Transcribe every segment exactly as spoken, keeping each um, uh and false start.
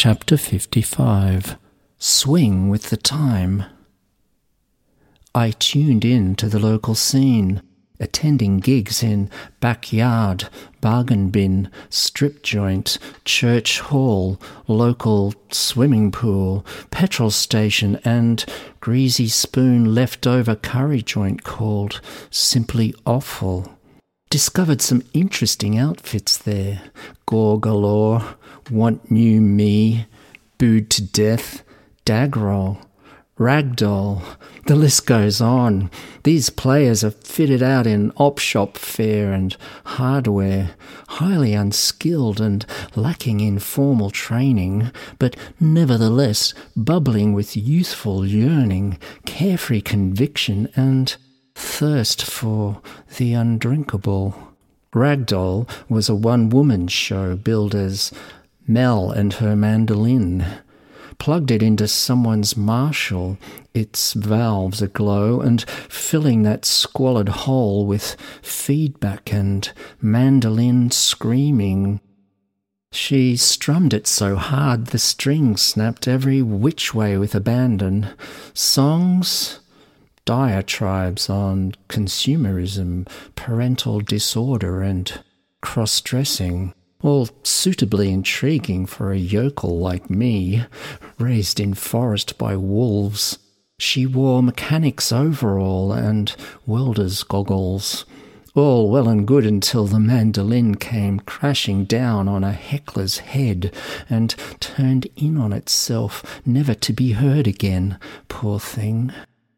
Chapter fifty-five. Swing with the Time. I tuned in to the local scene, attending gigs in backyard, bargain bin, strip joint, church hall, local swimming pool, petrol station and greasy spoon leftover curry joint called Simply Awful. Discovered some interesting outfits there. Gore galore, want new me, booed to death, dagroll, ragdoll. The list goes on. These players are fitted out in op shop fare and hardware, highly unskilled and lacking in formal training, but nevertheless bubbling with youthful yearning, carefree conviction and thirst for the undrinkable. Ragdoll was a one-woman show billed as Mel and her mandolin. Plugged it into someone's Marshall, its valves aglow, and filling that squalid hole with feedback and mandolin screaming. She strummed it so hard the strings snapped every which way with abandon. Songs? Diatribes on consumerism, parental disorder and cross-dressing, all suitably intriguing for a yokel like me, raised in forest by wolves. She wore mechanic's overall and welder's goggles. All well and good until the mandolin came crashing down on a heckler's head and turned in on itself, never to be heard again, poor thing.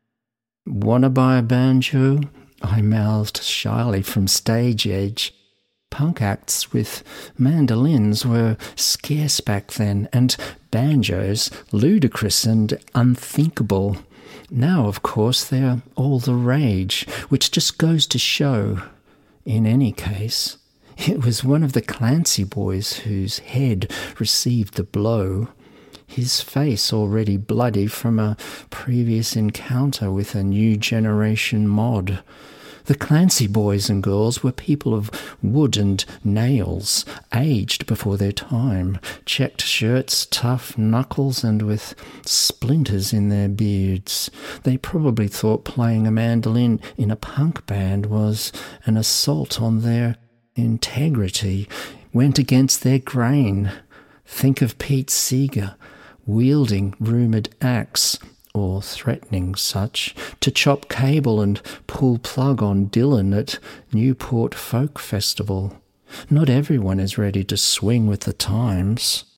"Wanna buy a banjo?" I mouthed shyly from stage edge. Punk acts with mandolins were scarce back then, and banjos ludicrous and unthinkable. Now, of course, they're all the rage, which just goes to show. In any case, it was one of the Clancy boys whose head received the blow, his face already bloody from a previous encounter with a new generation mod. The Clancy boys and girls were people of wood and nails, aged before their time, checked shirts, tough knuckles, and with splinters in their beards. They probably thought playing a mandolin in a punk band was an assault on their integrity, went against their grain. Think of Pete Seeger, wielding rumoured axe, or threatening such, to chop cable and pull plug on Dylan at Newport Folk Festival. Not everyone is ready to swing with the times.